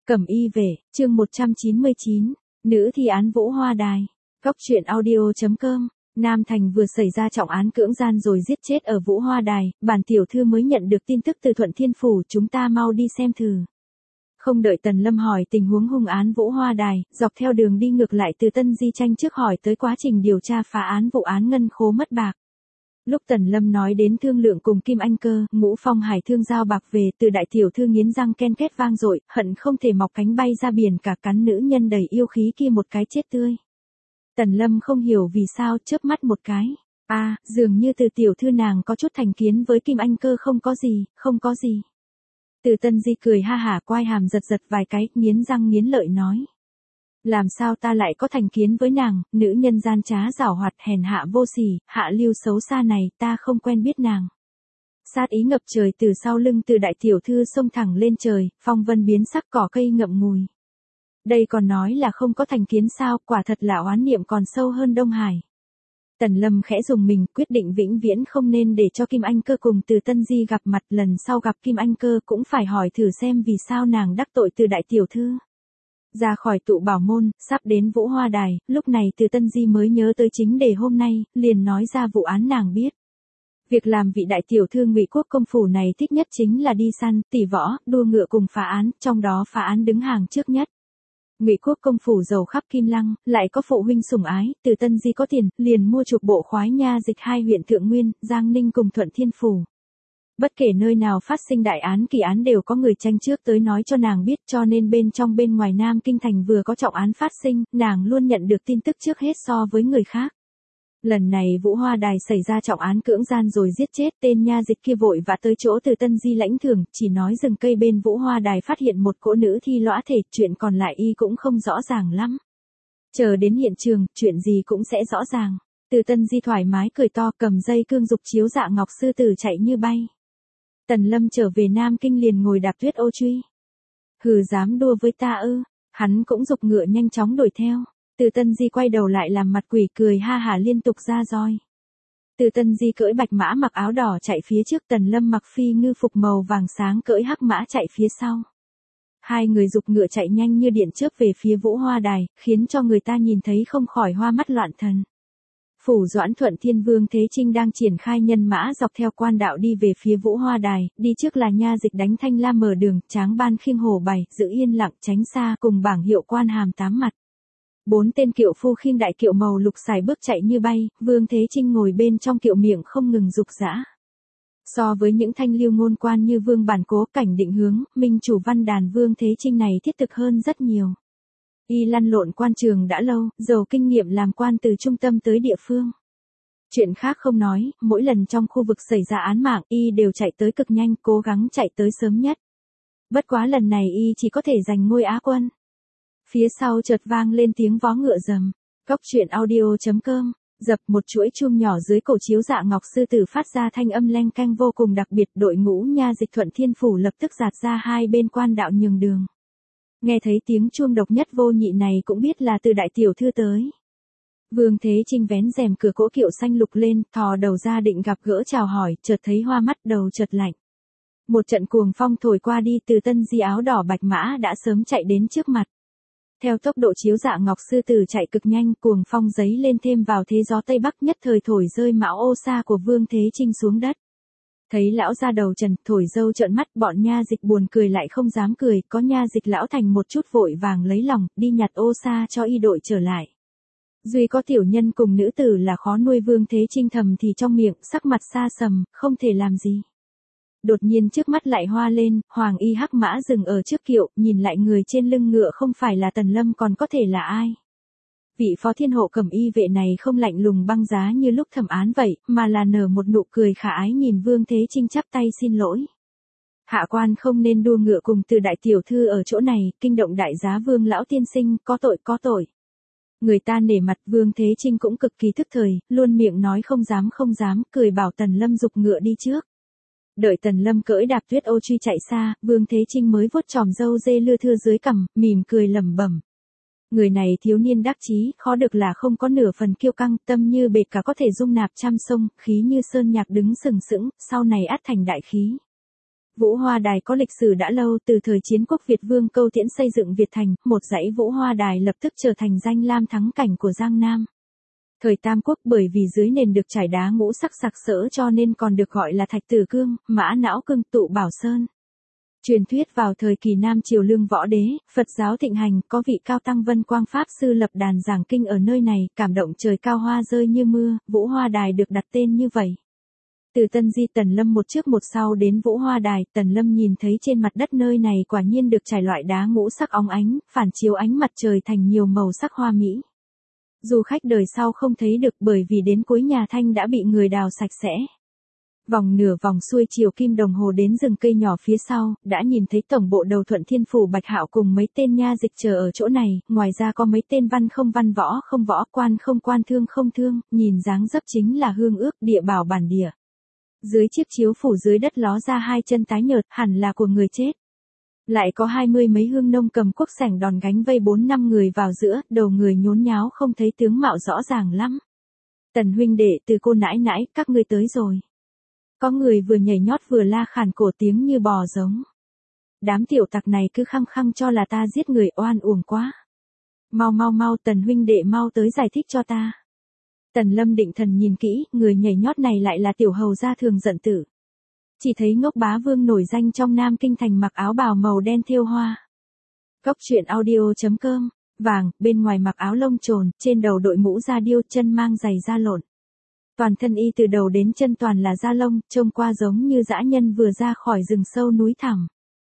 Cẩm y về, chương 199, nữ thi án Vũ Hoa Đài. Góc truyện audio.com. Nam Thành vừa xảy ra trọng án cưỡng gian rồi giết chết ở Vũ Hoa Đài, bản tiểu thư mới nhận được tin tức từ Thuận Thiên Phủ, chúng ta mau đi xem thử. Không đợi Tần Lâm hỏi tình huống hung án Vũ Hoa Đài, dọc theo đường đi ngược lại từ Tân Di Tranh trước hỏi tới quá trình điều tra phá án vụ án ngân khố mất bạc. Lúc Tần Lâm nói đến thương lượng cùng Kim Anh Cơ, Ngũ Phong Hải thương giao bạc về, từ đại tiểu thư nghiến răng ken két vang dội, hận không thể mọc cánh bay ra biển cả cắn nữ nhân đầy yêu khí kia một cái chết tươi. Tần Lâm không hiểu vì sao, chớp mắt một cái. Dường như từ tiểu thư nàng có chút thành kiến với Kim Anh Cơ. Không có gì. Từ Tân Di cười ha hả, quai hàm giật giật vài cái, nghiến răng nghiến lợi nói. Làm sao ta lại có thành kiến với nàng, nữ nhân gian trá giảo hoạt hèn hạ vô sỉ, hạ lưu xấu xa này, ta không quen biết nàng. Sát ý ngập trời từ sau lưng từ đại tiểu thư xông thẳng lên trời, phong vân biến sắc, cỏ cây ngậm ngùi. Đây còn nói là không có thành kiến sao, quả thật là oán niệm còn sâu hơn Đông Hải. Tần Lâm khẽ dùng mình, quyết định vĩnh viễn không nên để cho Kim Anh Cơ cùng từ Tân Di gặp mặt, lần sau gặp Kim Anh Cơ cũng phải hỏi thử xem vì sao nàng đắc tội từ đại tiểu thư. Ra khỏi tụ bảo môn, sắp đến Vũ Hoa Đài, lúc này từ Tân Di mới nhớ tới chính đề hôm nay, liền nói ra vụ án nàng biết. Việc làm vị đại tiểu thư Ngụy Quốc công phủ này thích nhất chính là đi săn, tỉ võ, đua ngựa cùng phá án, trong đó phá án đứng hàng trước nhất. Ngụy Quốc công phủ giàu khắp Kim Lăng, lại có phụ huynh sủng ái, từ Tân Di có tiền, liền mua chuộc bộ khoái nha dịch hai huyện Thượng Nguyên, Giang Ninh cùng Thuận Thiên Phủ. Bất kể nơi nào phát sinh đại án kỳ án đều có người tranh trước tới nói cho nàng biết, cho nên bên trong bên ngoài Nam Kinh thành vừa có trọng án phát sinh, nàng luôn nhận được tin tức trước hết so với người khác. Lần này Vũ Hoa Đài xảy ra trọng án cưỡng gian rồi giết chết, tên nha dịch kia vội vã tới chỗ từ Tân Di lãnh thưởng, chỉ nói rừng cây bên Vũ Hoa Đài phát hiện một cỗ nữ thi lõa thể, chuyện còn lại y cũng không rõ ràng lắm. Chờ đến hiện trường, chuyện gì cũng sẽ rõ ràng. Từ Tân Di thoải mái cười to, cầm dây cương dục chiếu dạ ngọc sư tử chạy như bay. Tần Lâm trở về Nam Kinh liền ngồi đạp tuyết ô truy. Hừ, dám đua với ta ư? Hắn cũng giục ngựa nhanh chóng đuổi theo. Từ Tân Di quay đầu lại làm mặt quỷ cười ha hả liên tục ra roi. Từ Tân Di cưỡi bạch mã mặc áo đỏ chạy phía trước, Tần Lâm mặc phi ngư phục màu vàng sáng cưỡi hắc mã chạy phía sau. Hai người giục ngựa chạy nhanh như điện chớp về phía Vũ Hoa Đài, khiến cho người ta nhìn thấy không khỏi hoa mắt loạn thần. Phủ Doãn Thuận Thiên Vương Thế Trinh đang triển khai nhân mã dọc theo quan đạo đi về phía Vũ Hoa Đài, đi trước là nha dịch Đánh Thanh La mở đường, Tráng Ban Khiêng Hồ Bày, giữ yên lặng tránh xa cùng bảng hiệu quan hàm tám mặt. 4 tên kiệu phu khiêng đại kiệu màu lục xài bước chạy như bay, Vương Thế Trinh ngồi bên trong kiệu miệng không ngừng dục dã. So với những thanh lưu ngôn quan như Vương Bản Cố, Cảnh Định Hướng, Minh Chủ Văn Đàn, Vương Thế Trinh này thiết thực hơn rất nhiều. Y lăn lộn quan trường đã lâu, giàu kinh nghiệm làm quan từ trung tâm tới địa phương. Chuyện khác không nói, mỗi lần trong khu vực xảy ra án mạng, Y đều chạy tới cực nhanh, cố gắng chạy tới sớm nhất. Bất quá lần này Y chỉ có thể giành ngôi Á quân. Phía sau chợt vang lên tiếng vó ngựa rầm. Góc truyện audio.com. Dập một chuỗi chuông nhỏ dưới cổ chiếu dạ ngọc sư tử phát ra thanh âm leng keng vô cùng đặc biệt, đội ngũ nha dịch Thuận Thiên Phủ lập tức dạt ra hai bên quan đạo nhường đường. Nghe thấy tiếng chuông độc nhất vô nhị này cũng biết là từ đại tiểu thư tới. Vương Thế Trinh vén rèm cửa cỗ kiệu xanh lục lên, thò đầu ra định gặp gỡ chào hỏi, chợt thấy hoa mắt, đầu chợt lạnh. Một trận cuồng phong thổi qua đi, từ Tân Di áo đỏ bạch mã đã sớm chạy đến trước mặt. Theo tốc độ chiếu dạ ngọc sư tử chạy cực nhanh, cuồng phong giấy lên thêm vào thế gió tây bắc nhất thời thổi rơi mão ô sa của Vương Thế Trinh xuống đất. Thấy lão ra đầu trần, thổi dâu trợn mắt, bọn nha dịch buồn cười lại không dám cười, có nha dịch lão thành một chút vội vàng lấy lòng, đi nhặt ô sa cho y đội trở lại. Duy có tiểu nhân cùng nữ tử là khó nuôi, Vương Thế Trinh thầm thì trong miệng, sắc mặt xa sầm, không thể làm gì. Đột nhiên trước mắt lại hoa lên, hoàng y hắc mã dừng ở trước kiệu, nhìn lại người trên lưng ngựa không phải là Tần Lâm còn có thể là ai. Vị phó thiên hộ cẩm y vệ này không lạnh lùng băng giá như lúc thẩm án vậy, mà là nở một nụ cười khả ái nhìn Vương Thế Trinh chắp tay xin lỗi. Hạ quan không nên đua ngựa cùng từ đại tiểu thư ở chỗ này, kinh động đại giá Vương lão tiên sinh, có tội. Người ta nể mặt, Vương Thế Trinh cũng cực kỳ thức thời, luôn miệng nói không dám, cười bảo Tần Lâm giục ngựa đi trước. Đợi Tần Lâm cưỡi đạp tuyết ô truy chạy xa, Vương Thế Trinh mới vuốt chòm râu dê lưa thưa dưới cằm, mỉm cười lẩm bẩm. Người này thiếu niên đắc chí, khó được là không có nửa phần kiêu căng, tâm như bệt cả có thể dung nạp trăm sông, khí như sơn nhạc đứng sừng sững, sau này ắt thành đại khí. Vũ Hoa Đài có lịch sử đã lâu, từ thời chiến quốc Việt Vương Câu Tiễn xây dựng Việt Thành, một dãy Vũ Hoa Đài lập tức trở thành danh lam thắng cảnh của Giang Nam. Thời Tam Quốc bởi vì dưới nền được trải đá ngũ sắc sặc sỡ cho nên còn được gọi là Thạch Tử Cương, Mã Não Cương, Tụ Bảo Sơn. Truyền thuyết vào thời kỳ Nam Triều Lương Võ Đế, Phật giáo thịnh hành, có vị cao tăng Vân Quang Pháp Sư lập đàn giảng kinh ở nơi này, cảm động trời cao hoa rơi như mưa, Vũ Hoa Đài được đặt tên như vậy. Từ Tân Di Tần Lâm một trước một sau đến Vũ Hoa Đài, Tần Lâm nhìn thấy trên mặt đất nơi này quả nhiên được trải loại đá ngũ sắc óng ánh, phản chiếu ánh mặt trời thành nhiều màu sắc hoa mỹ. Du khách đời sau không thấy được bởi vì đến cuối nhà Thanh đã bị người đào sạch sẽ. Vòng nửa vòng xuôi chiều kim đồng hồ đến rừng cây nhỏ phía sau, đã nhìn thấy tổng bộ đầu Thuận Thiên Phủ Bạch Hạo cùng mấy tên nha dịch chờ ở chỗ này, ngoài ra có mấy tên văn không văn võ không võ, quan không quan, thương không thương, nhìn dáng dấp chính là hương ước địa bảo bản địa. Dưới chiếc chiếu phủ dưới đất ló ra hai chân tái nhợt, hẳn là của người chết. Lại có 20 mấy hương nông cầm cuốc sẻng đòn gánh vây 4-5 người vào giữa, đầu người nhốn nháo không thấy tướng mạo rõ ràng lắm. Tần huynh đệ, từ cô nãi nãi, các ngươi tới rồi. Có người vừa nhảy nhót vừa la khàn cổ tiếng như bò giống. Đám tiểu tặc này cứ khăng khăng cho là ta giết người, oan uổng quá. Mau mau mau, Tần huynh đệ mau tới giải thích cho ta. Tần Lâm định thần nhìn kỹ, người nhảy nhót này lại là tiểu hầu gia Thường Giận Tử. Chỉ thấy Ngốc Bá Vương nổi danh trong Nam Kinh thành mặc áo bào màu đen thêu hoa. Cốc truyện audio.com, vàng, bên ngoài mặc áo lông trồn, trên đầu đội mũ da điêu, chân mang giày da lộn. Toàn thân y từ đầu đến chân toàn là da lông, trông qua giống như dã nhân vừa ra khỏi rừng sâu núi thẳm.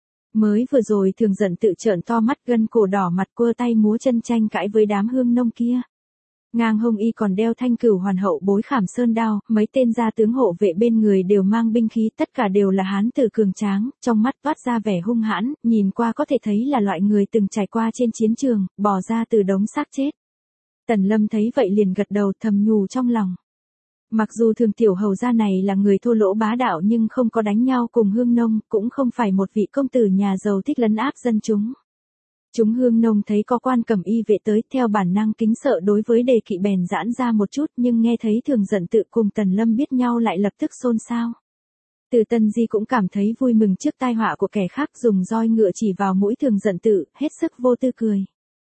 Mới vừa rồi Thường Giận Tự trợn to mắt, gân cổ đỏ mặt, quơ tay múa chân tranh cãi với đám hương nông kia. Ngang hông y còn đeo Thanh Cửu Hoàn Hậu Bối Khảm Sơn đao, mấy tên gia tướng hộ vệ bên người đều mang binh khí, tất cả đều là hán tử cường tráng, trong mắt toát ra vẻ hung hãn, nhìn qua có thể thấy là loại người từng trải qua trên chiến trường, bò ra từ đống xác chết. Tần Lâm thấy vậy liền gật đầu, thầm nhủ trong lòng. Mặc dù Thường tiểu hầu gia này là người thô lỗ bá đạo nhưng không có đánh nhau cùng hương nông, cũng không phải một vị công tử nhà giàu thích lấn áp dân chúng. Chúng hương nông thấy có quan cẩm y vệ tới, theo bản năng kính sợ đối với Đề Kỵ bèn giãn ra một chút, nhưng nghe thấy Thường Giận Tự cùng Tần Lâm biết nhau lại lập tức xôn xao. Từ Tân Di cũng cảm thấy vui mừng trước tai họa của kẻ khác, dùng roi ngựa chỉ vào mũi Thường Giận Tự, hết sức vô tư cười.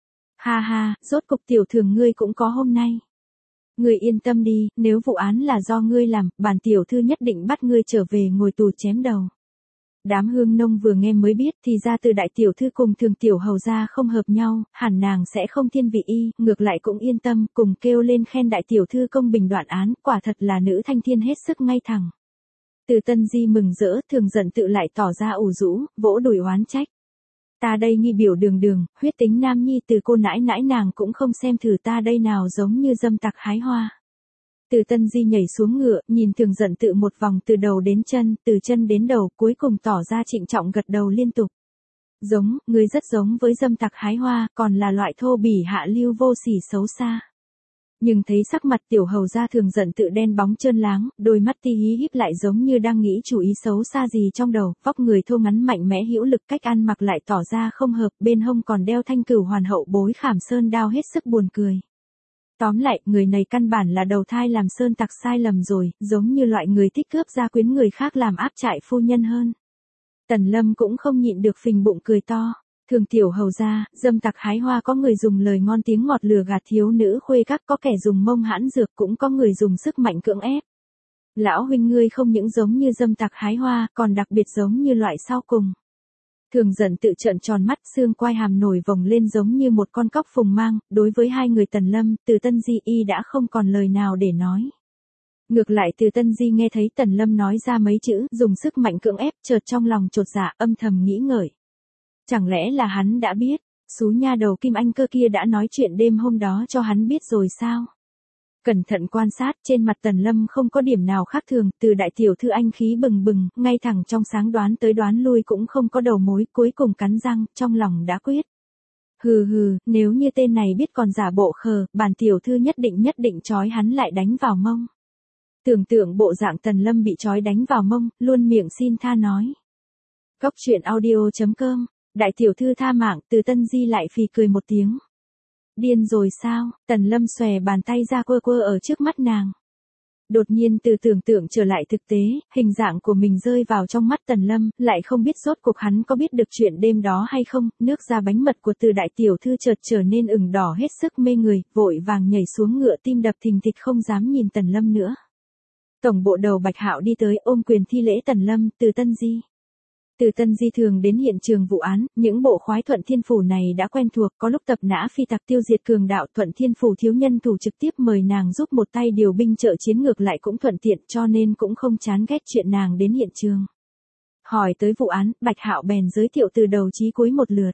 Ha ha, rốt cục tiểu Thường ngươi cũng có hôm nay. Ngươi yên tâm đi, nếu vụ án là do ngươi làm, bản tiểu thư nhất định bắt ngươi trở về ngồi tù chém đầu. Đám hương nông vừa nghe mới biết thì ra từ đại tiểu thư cùng Thường tiểu hầu gia không hợp nhau, hẳn nàng sẽ không thiên vị y, ngược lại cũng yên tâm, cùng kêu lên khen đại tiểu thư công bình đoạn án, quả thật là nữ thanh thiên hết sức ngay thẳng. Từ Tân Di mừng rỡ, Thường Giận Tự lại tỏ ra ủ rũ, vỗ đùi oán trách. Ta đây nghi biểu đường đường, huyết tính nam nhi, từ cô nãi nãi nàng cũng không xem thử ta đây nào giống như dâm tặc hái hoa. Từ Tân Di nhảy xuống ngựa, nhìn Thường Giận Tự một vòng từ đầu đến chân, từ chân đến đầu, cuối cùng tỏ ra trịnh trọng gật đầu liên tục. Giống, ngươi rất giống với dâm tặc hái hoa, còn là loại thô bỉ hạ lưu vô sỉ xấu xa. Nhưng thấy sắc mặt tiểu hầu gia Thường Giận Tự đen bóng trơn láng, đôi mắt ti hí híp lại giống như đang nghĩ chủ ý xấu xa gì trong đầu, vóc người thô ngắn mạnh mẽ hữu lực, cách ăn mặc lại tỏ ra không hợp, bên hông còn đeo Thanh Cửu Hoàn Hậu Bối Khảm Sơn đao, hết sức buồn cười. Tóm lại, người này căn bản là đầu thai làm sơn tặc sai lầm rồi, giống như loại người thích cướp gia quyến người khác làm áp trại phu nhân hơn. Tần Lâm cũng không nhịn được phình bụng cười to. Thường tiểu hầu gia, dâm tặc hái hoa, có người dùng lời ngon tiếng ngọt lừa gạt thiếu nữ khuê các, có kẻ dùng mông hãn dược, cũng có người dùng sức mạnh cưỡng ép. Lão huynh ngươi không những giống như dâm tặc hái hoa, còn đặc biệt giống như loại sau cùng. Thường Giận Tự trợn tròn mắt, xương quai hàm nổi vòng lên giống như một con cóc phùng mang, đối với hai người Tần Lâm, Từ Tân Di y đã không còn lời nào để nói. Ngược lại Từ Tân Di nghe thấy Tần Lâm nói ra mấy chữ, dùng sức mạnh cưỡng ép, chợt trong lòng chột dạ, âm thầm nghĩ ngợi. Chẳng lẽ là hắn đã biết, xú nha đầu Kim Anh Cơ kia đã nói chuyện đêm hôm đó cho hắn biết rồi sao? Cẩn thận quan sát, trên mặt Tần Lâm không có điểm nào khác thường, từ đại tiểu thư anh khí bừng bừng, ngay thẳng trong sáng đoán tới đoán lui cũng không có đầu mối, cuối cùng cắn răng, trong lòng đã quyết. Hừ hừ, nếu như tên này biết còn giả bộ khờ, bản tiểu thư nhất định trói hắn lại đánh vào mông. Tưởng tượng bộ dạng Tần Lâm bị trói đánh vào mông, luôn miệng xin tha nói. Cốc truyện audio.com, đại tiểu thư tha mạng, Từ Tân Di lại phì cười một tiếng. Điên rồi sao? Tần Lâm xòe bàn tay ra quơ quơ ở trước mắt nàng. Đột nhiên từ tưởng tượng trở lại thực tế, hình dạng của mình rơi vào trong mắt Tần Lâm, lại không biết rốt cuộc hắn có biết được chuyện đêm đó hay không, nước da bánh mật của Từ đại tiểu thư chợt trở nên ửng đỏ hết sức mê người, vội vàng nhảy xuống ngựa tim đập thình thịch không dám nhìn Tần Lâm nữa. Tổng bộ đầu Bạch Hạo đi tới ôm quyền thi lễ Tần Lâm, Từ Tân Di. Từ Tân Di thường đến hiện trường vụ án, những bộ khoái Thuận Thiên Phủ này đã quen thuộc, có lúc tập nã phi tặc tiêu diệt cường đạo Thuận Thiên Phủ thiếu nhân thủ trực tiếp mời nàng giúp một tay điều binh trợ chiến ngược lại cũng thuận tiện cho nên cũng không chán ghét chuyện nàng đến hiện trường. Hỏi tới vụ án, Bạch Hạo bèn giới thiệu từ đầu chí cuối một lượt.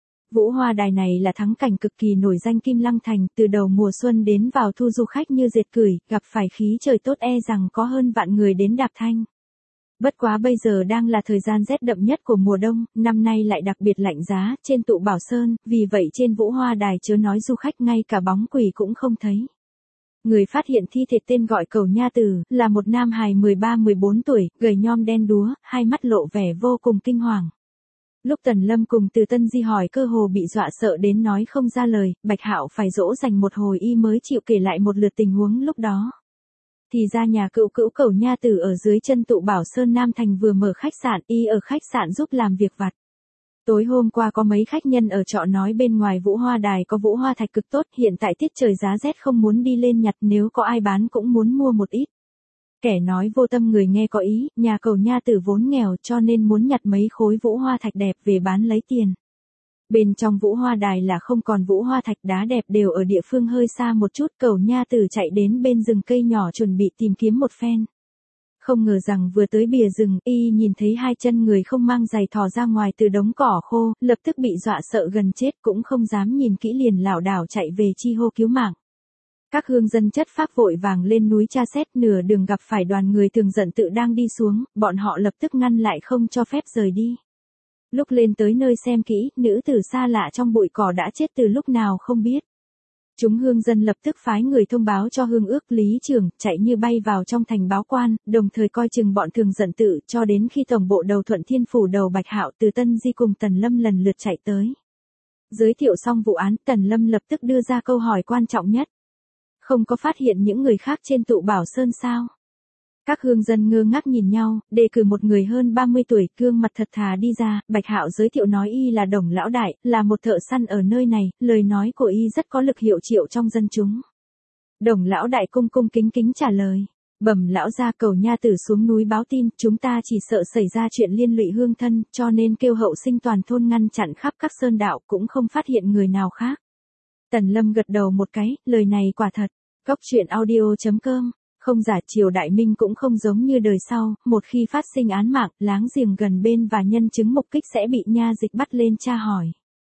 Vũ Hoa Đài này là thắng cảnh cực kỳ nổi danh Kim Lăng Thành, từ đầu mùa xuân đến vào thu du khách như dệt cửi, gặp phải khí trời tốt e rằng có hơn vạn người đến đạp thanh. Bất quá bây giờ đang là thời gian rét đậm nhất của mùa đông, năm nay lại đặc biệt lạnh giá, trên tụ Bảo Sơn, vì vậy trên Vũ Hoa Đài chớ nói du khách ngay cả bóng quỷ cũng không thấy. Người phát hiện thi thể tên gọi Cẩu Nha Tử, là một nam hài 13-14 tuổi, gầy nhom đen đúa, hai mắt lộ vẻ vô cùng kinh hoàng. Lúc Tần Lâm cùng Từ Tân Di hỏi cơ hồ bị dọa sợ đến nói không ra lời, Bạch Hạo phải dỗ dành một hồi y mới chịu kể lại một lượt tình huống lúc đó. Thì ra nhà cữu cữu Cẩu Nha Tử ở dưới chân tụ Bảo Sơn Nam Thành vừa mở khách sạn, y ở khách sạn giúp làm việc vặt. Tối hôm qua có mấy khách nhân ở trọ nói bên ngoài Vũ Hoa Đài có vũ hoa thạch cực tốt, hiện tại tiết trời giá rét không muốn đi lên nhặt, nếu có ai bán cũng muốn mua một ít. Kẻ nói vô tâm người nghe có ý, nhà Cẩu Nha Tử vốn nghèo cho nên muốn nhặt mấy khối vũ hoa thạch đẹp về bán lấy tiền. Bên trong Vũ Hoa Đài là không còn vũ hoa thạch đá đẹp đều ở địa phương hơi xa một chút, Cẩu Nha Tử chạy đến bên rừng cây nhỏ chuẩn bị tìm kiếm một phen. Không ngờ rằng vừa tới bìa rừng, y nhìn thấy hai chân người không mang giày thò ra ngoài từ đống cỏ khô, lập tức bị dọa sợ gần chết cũng không dám nhìn kỹ liền lảo đảo chạy về chi hô cứu mạng. Các hương dân chất phác vội vàng lên núi tra xét, nửa đường gặp phải đoàn người Thường Giận Tự đang đi xuống, bọn họ lập tức ngăn lại không cho phép rời đi. Lúc lên tới nơi xem kỹ, nữ tử xa lạ trong bụi cỏ đã chết từ lúc nào không biết. Chúng hương dân lập tức phái người thông báo cho hương ước lý trưởng, chạy như bay vào trong thành báo quan, đồng thời coi chừng bọn Thường Giận Tự, cho đến khi tổng bộ đầu Thuận Thiên Phủ đầu Bạch Hạo Từ Tân Di cùng Tần Lâm lần lượt chạy tới. Giới thiệu xong vụ án, Tần Lâm lập tức đưa ra câu hỏi quan trọng nhất. Không có phát hiện những người khác trên tụ Bảo Sơn sao? Các hương dân ngơ ngác nhìn nhau, đề cử một người hơn 30 tuổi, gương mặt thật thà đi ra, Bạch Hạo giới thiệu nói y là Đồng lão đại, là một thợ săn ở nơi này, lời nói của y rất có lực hiệu triệu trong dân chúng. Đồng lão đại cung cung kính kính trả lời, bẩm lão gia, Cẩu Nha Tử xuống núi báo tin, chúng ta chỉ sợ xảy ra chuyện liên lụy hương thân, cho nên kêu hậu sinh toàn thôn ngăn chặn khắp các sơn đạo, cũng không phát hiện người nào khác. Tần Lâm gật đầu một cái, lời này quả thật. Góc truyện audio.com, không giả, triều đại Minh cũng không giống như đời sau, một khi phát sinh án mạng, láng giềng gần bên và nhân chứng mục kích sẽ bị nha dịch bắt lên tra hỏi.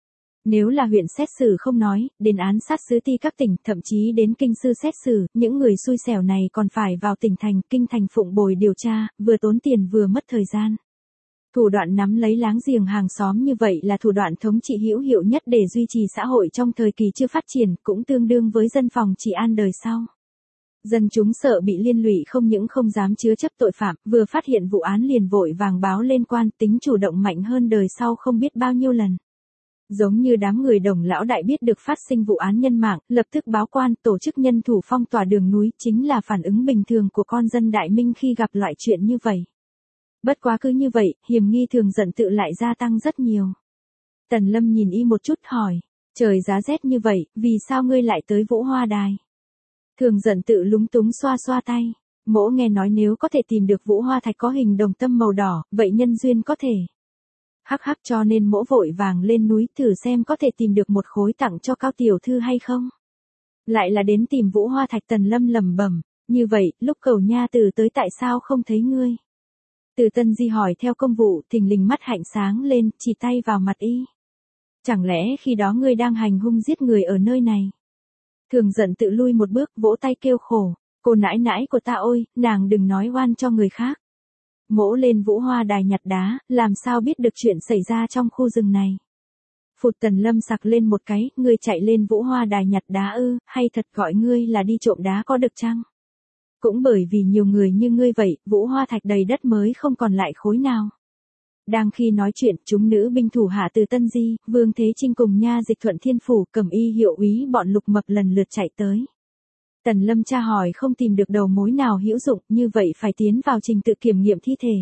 Nếu là huyện xét xử không nói, đến án sát xứ ty các tỉnh, thậm chí đến kinh sư xét xử, những người xui xẻo này còn phải vào tỉnh thành, kinh thành phụng bồi điều tra, vừa tốn tiền vừa mất thời gian. Thủ đoạn nắm lấy láng giềng hàng xóm như vậy là thủ đoạn thống trị hữu hiệu nhất để duy trì xã hội trong thời kỳ chưa phát triển, cũng tương đương với dân phòng trị an đời sau. Dân chúng sợ bị liên lụy không những không dám chứa chấp tội phạm, vừa phát hiện vụ án liền vội vàng báo lên quan, tính chủ động mạnh hơn đời sau không biết bao nhiêu lần. Giống như đám người Đồng lão đại biết được phát sinh vụ án nhân mạng, lập tức báo quan, tổ chức nhân thủ phong tỏa đường núi, chính là phản ứng bình thường của con dân Đại Minh khi gặp loại chuyện như vậy. Bất quá cứ như vậy, hiểm nghi Thường Giận Tự lại gia tăng rất nhiều. Tần Lâm nhìn y một chút hỏi, trời giá rét như vậy, vì sao ngươi lại tới Vũ Hoa Đài? Thường Giận Tự lúng túng xoa xoa tay, mỗ nghe nói nếu có thể tìm được vũ hoa thạch có hình đồng tâm màu đỏ, vậy nhân duyên có thể. Hắc hắc, cho nên mỗ vội vàng lên núi thử xem có thể tìm được một khối tặng cho Cao tiểu thư hay không. Lại là đến tìm vũ hoa thạch. Tần Lâm lẩm bẩm, như vậy, lúc Cẩu Nha Tử tới tại sao không thấy ngươi? Từ Tân Di hỏi theo công vụ, thình lình mắt hạnh sáng lên, chỉ tay vào mặt y. Chẳng lẽ khi đó ngươi đang hành hung giết người ở nơi này? Thường Giận Tự lui một bước, vỗ tay kêu khổ, cô nãi nãi của ta ôi, nàng đừng nói oan cho người khác. Mỗ lên Vũ Hoa Đài nhặt đá, làm sao biết được chuyện xảy ra trong khu rừng này? Phụt, Tần Lâm sặc lên một cái, ngươi chạy lên Vũ Hoa Đài nhặt đá ư, hay thật gọi ngươi là đi trộm đá có được chăng? Cũng bởi vì nhiều người như ngươi vậy, vũ hoa thạch đầy đất mới không còn lại khối nào. Đang khi nói chuyện, chúng nữ binh thủ hạ Từ Tân Di, Vương Thế Trinh cùng nha dịch Thuận Thiên Phủ cầm y hiệu úy bọn Lục Mập lần lượt chạy tới. Tần Lâm tra hỏi không tìm được đầu mối nào hữu dụng, như vậy phải tiến vào trình tự kiểm nghiệm thi thể.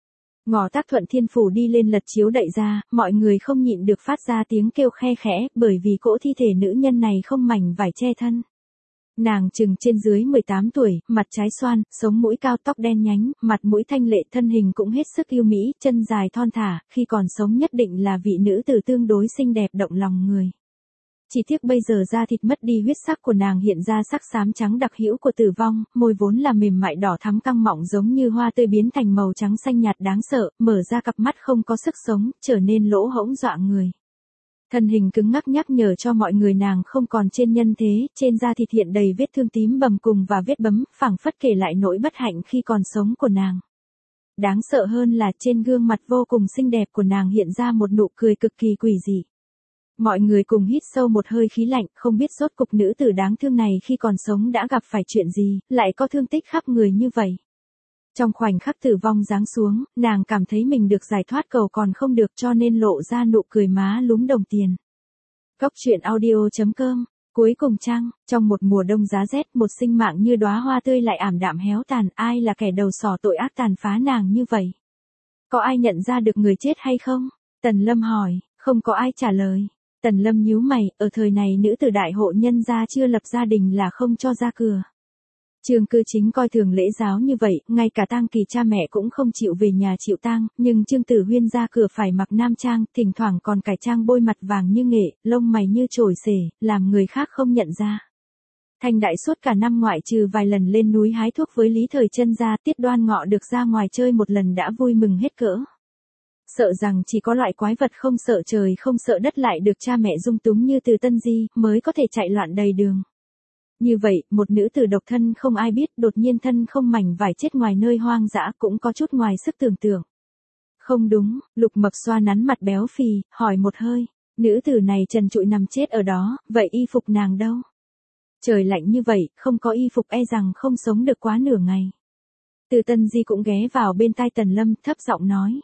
Ngọ Tác Thuận Thiên Phủ đi lên lật chiếu đậy ra, mọi người không nhịn được phát ra tiếng kêu khe khẽ, bởi vì cỗ thi thể nữ nhân này không mảnh vải che thân. Nàng chừng trên dưới 18 tuổi, mặt trái xoan, sống mũi cao, tóc đen nhánh, mặt mũi thanh lệ, thân hình cũng hết sức yêu mỹ, chân dài thon thả, khi còn sống nhất định là vị nữ tử tương đối xinh đẹp động lòng người. Chỉ tiếc bây giờ da thịt mất đi huyết sắc của nàng hiện ra sắc xám trắng đặc hữu của tử vong, môi vốn là mềm mại đỏ thắm căng mọng giống như hoa tươi biến thành màu trắng xanh nhạt đáng sợ, mở ra cặp mắt không có sức sống, trở nên lỗ hổng dọa người. Thân hình cứng ngắc nhắc nhở cho mọi người nàng không còn trên nhân thế, trên da thịt hiện đầy vết thương tím bầm cùng và vết bấm, phảng phất kể lại nỗi bất hạnh khi còn sống của nàng. Đáng sợ hơn là trên gương mặt vô cùng xinh đẹp của nàng hiện ra một nụ cười cực kỳ quỷ dị. Mọi người cùng hít sâu một hơi khí lạnh, không biết rốt cục nữ tử đáng thương này khi còn sống đã gặp phải chuyện gì, lại có thương tích khắp người như vậy. Trong khoảnh khắc tử vong giáng xuống, nàng cảm thấy mình được giải thoát cầu còn không được cho nên lộ ra nụ cười má lúm đồng tiền. Cốc truyện audio.com. Cuối cùng chăng, trong một mùa đông giá rét, một sinh mạng như đóa hoa tươi lại ảm đạm héo tàn, ai là kẻ đầu sỏ tội ác tàn phá nàng như vậy? Có ai nhận ra được người chết hay không? Tần Lâm hỏi, không có ai trả lời. Tần Lâm nhíu mày, ở thời này nữ tử đại hộ nhân gia chưa lập gia đình là không cho ra cửa. Trương Cư Chính coi thường lễ giáo như vậy, ngay cả tang kỳ cha mẹ cũng không chịu về nhà chịu tang, nhưng Trương Tử Huyên ra cửa phải mặc nam trang, thỉnh thoảng còn cải trang bôi mặt vàng như nghệ, lông mày như chổi xể, làm người khác không nhận ra. Thanh Đại suốt cả năm ngoại trừ vài lần lên núi hái thuốc với Lý Thời Chân ra, Tiết Đoan Ngọ được ra ngoài chơi một lần đã vui mừng hết cỡ. Sợ rằng chỉ có loại quái vật không sợ trời không sợ đất lại được cha mẹ dung túng như Từ Tân Di mới có thể chạy loạn đầy đường. Như vậy, một nữ tử độc thân không ai biết đột nhiên thân không mảnh vải chết ngoài nơi hoang dã cũng có chút ngoài sức tưởng tượng. Không đúng, Lục Mập xoa nắn mặt béo phì, hỏi một hơi, nữ tử này trần trụi nằm chết ở đó, vậy y phục nàng đâu? Trời lạnh như vậy, không có y phục e rằng không sống được quá nửa ngày. Từ Tân Di cũng ghé vào bên tai Tần Lâm thấp giọng nói.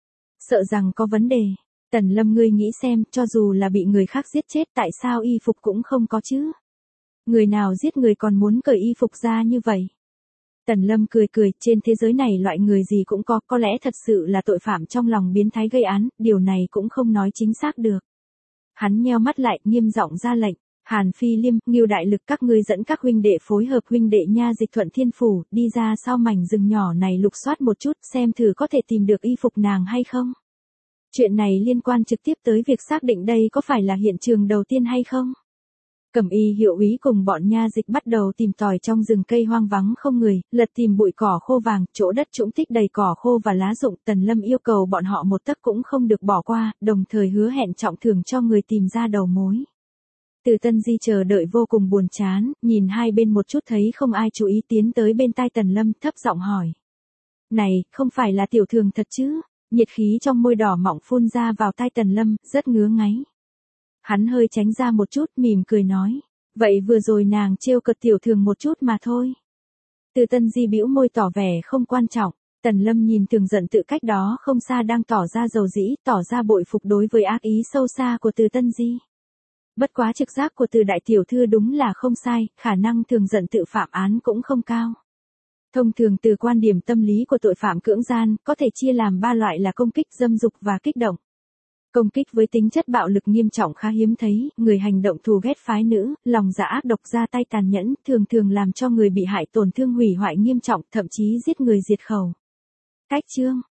Sợ rằng có vấn đề. Tần Lâm ngươi nghĩ xem, cho dù là bị người khác giết chết tại sao y phục cũng không có chứ? Người nào giết người còn muốn cởi y phục ra như vậy? Tần Lâm cười cười, trên thế giới này loại người gì cũng có lẽ thật sự là tội phạm trong lòng biến thái gây án, điều này cũng không nói chính xác được. Hắn nheo mắt lại, nghiêm giọng ra lệnh, Hàn Phi Liêm, Ngưu Đại Lực các ngươi dẫn các huynh đệ phối hợp huynh đệ nha dịch Thuận Thiên Phủ, đi ra sau mảnh rừng nhỏ này lục soát một chút xem thử có thể tìm được y phục nàng hay không. Chuyện này liên quan trực tiếp tới việc xác định đây có phải là hiện trường đầu tiên hay không. Cẩm y hiệu úy cùng bọn nha dịch bắt đầu tìm tòi trong rừng cây hoang vắng không người, lật tìm bụi cỏ khô vàng, chỗ đất trũng tích đầy cỏ khô và lá rụng. Tần Lâm yêu cầu bọn họ một tấc cũng không được bỏ qua, đồng thời hứa hẹn trọng thưởng cho người tìm ra đầu mối. Từ Tân Di chờ đợi vô cùng buồn chán, nhìn hai bên một chút thấy không ai chú ý tiến tới bên tai Tần Lâm thấp giọng hỏi. Này, không phải là tiểu thường thật chứ? Nhiệt khí trong môi đỏ mọng phun ra vào tai Tần Lâm, rất ngứa ngáy. Hắn hơi tránh ra một chút mỉm cười nói. Vậy vừa rồi nàng trêu cợt tiểu thường một chút mà thôi. Từ Tân Di bĩu môi tỏ vẻ không quan trọng. Tần Lâm nhìn Thường giận tự cách đó không xa đang tỏ ra dầu dĩ, tỏ ra bội phục đối với ác ý sâu xa của Từ Tân Di. Bất quá trực giác của Từ đại tiểu thư đúng là không sai, khả năng Thường giận tự phạm án cũng không cao. Thông thường từ quan điểm tâm lý của tội phạm cưỡng gian, có thể chia làm 3 loại là công kích, dâm dục và kích động. Công kích với tính chất bạo lực nghiêm trọng khá hiếm thấy, người hành động thù ghét phái nữ, lòng dạ ác độc ra tay tàn nhẫn, thường thường làm cho người bị hại tổn thương hủy hoại nghiêm trọng, thậm chí giết người diệt khẩu. Cách chương